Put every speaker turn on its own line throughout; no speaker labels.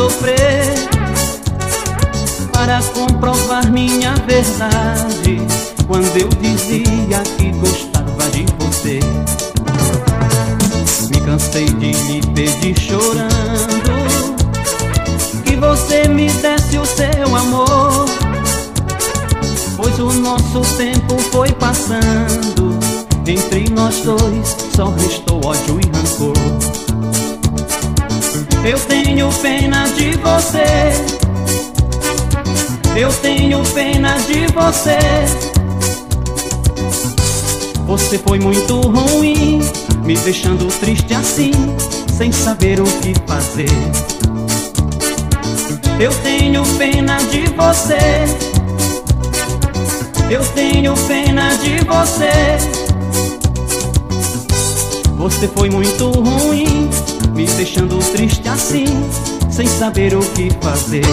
sofrer para comprovar minha verdade, quando eu dizia que gostava de você. Me cansei de lhe pedir chorando que você me desse o seu amor, pois o nosso tempo foi passando, entre nós dois só restou ódio e rancor. Eu tenho pena de você, eu tenho pena de você. Você foi muito ruim, me deixando triste assim, sem saber o que fazer. Eu tenho pena de você, eu tenho pena de você. Você foi muito ruim, me deixando triste assim, sem saber o que fazer.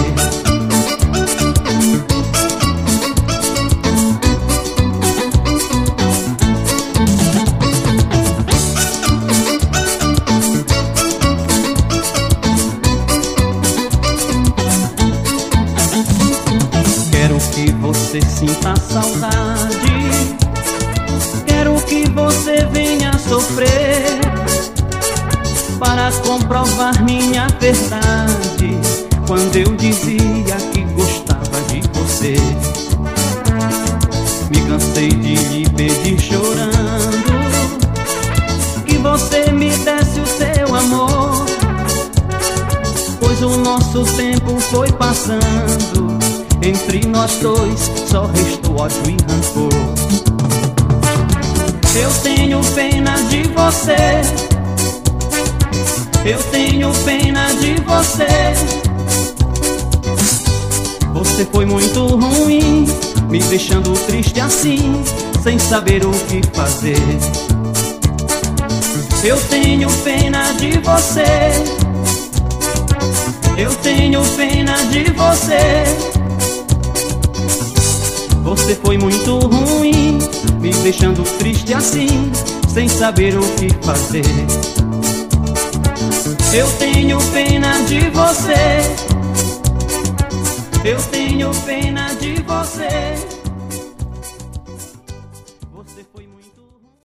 Quero que você sinta saudade, quero que você venha sofrer para comprovar minha verdade, quando eu dizia que gostava de você. Me cansei de lhe pedir chorando que você me desse o seu amor, pois o nosso tempo foi passando, entre nós dois só restou ódio e rancor. Eu tenho pena de você, eu tenho pena de você. Você foi muito ruim, me deixando triste assim, sem saber o que fazer. Eu tenho pena de você, eu tenho pena de você. Você foi muito ruim, me deixando triste assim, sem saber o que fazer. Eu tenho pena de você, eu tenho pena de você. Você foi